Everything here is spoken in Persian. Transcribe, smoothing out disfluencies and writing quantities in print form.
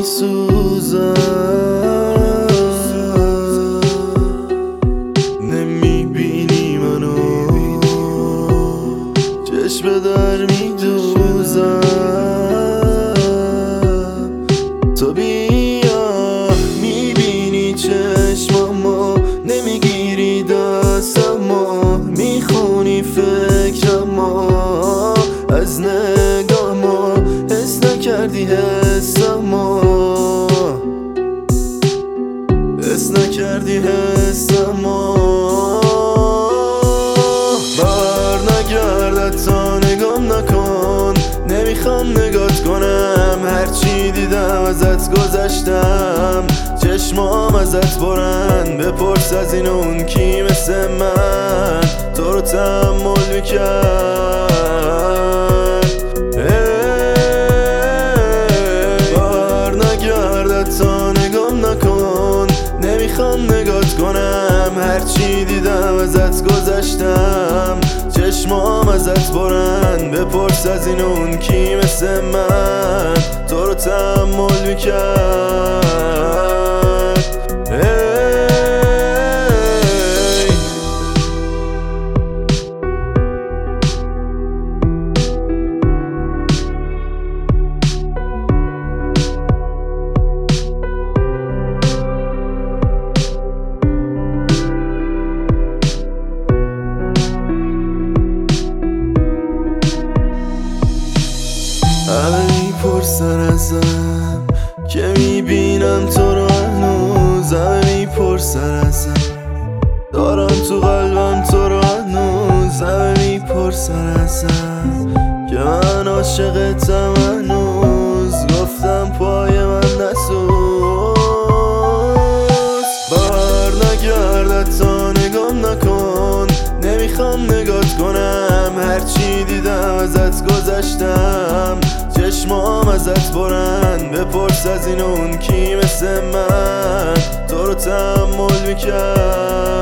میسوزم، نمیبینی منو، چشم در میدوزم. تو بیا میبینی چشمامو، نمیگیری دستمو، میخونی فکرمو، از نگامو حس نکردی حسمو، حس نکردی حسمو. بر نگردد تا نگام نکن، نمیخوام نگات کنم، هرچی دیدم ازت گذشتم، چشمام ازت برن. بپرس از این اون کی مثل من تو رو تحمل میکرد. بر نگردد تا نگام نکن، نمیخوام نگات کنم، هرچی دیدم ازت گذشتم، چشمام ازت برن. بپرس از این اون کی مثل من تو رو تحمل میکرد. همه میپرسن ازم که میبینم تو رو هنوز، همه میپرسن ازم دارم تو قلبم تو رو هنوز، همه میپرسن ازم که من عاشقتم هنوز، گفتم پای من نسوز. بر نگردد تا نگام نکن، نمیخوام نگات کنم، هرچی دیدم ازت گذشتم، چشمام ازت برن. بپرس از این اون کی مثل من تو رو تحمل میکرد.